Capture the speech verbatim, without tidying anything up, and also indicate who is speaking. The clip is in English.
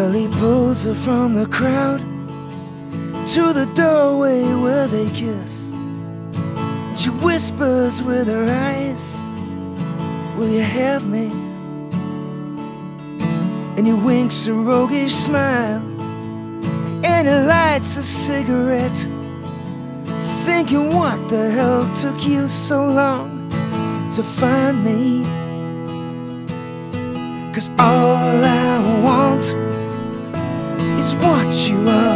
Speaker 1: Well, he pulls her from the crowd to the doorway where they kiss. She whispers with her eyes, will you have me? And he winks a roguish smile, and he lights a cigarette, thinking, what the hell took you so long to find me? 'Cause all I want is what you are.